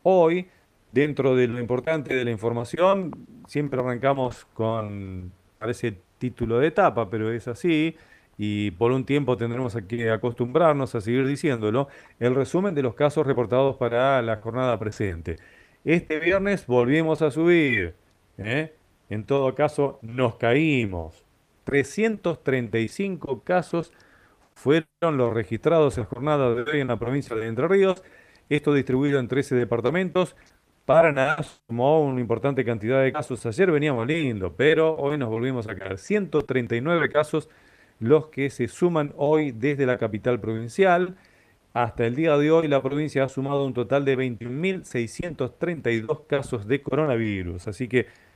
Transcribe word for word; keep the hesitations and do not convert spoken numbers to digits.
Hoy, dentro de lo importante de la información, siempre arrancamos con, parece título de etapa, pero es así, y por un tiempo tendremos que acostumbrarnos a seguir diciéndolo, el resumen de los casos reportados para la jornada presente. Este viernes volvimos a subir, ¿eh? En todo caso, nos caímos. trescientos treinta y cinco casos fueron los registrados en jornada de hoy en la provincia de Entre Ríos, esto distribuido en trece departamentos. Paraná sumó una importante cantidad de casos. Ayer veníamos lindo, pero hoy nos volvimos a caer. ciento treinta y nueve casos los que se suman hoy desde la capital provincial. Hasta el día de hoy, la provincia ha sumado un total de veintiún mil seiscientos treinta y dos casos de coronavirus. Así que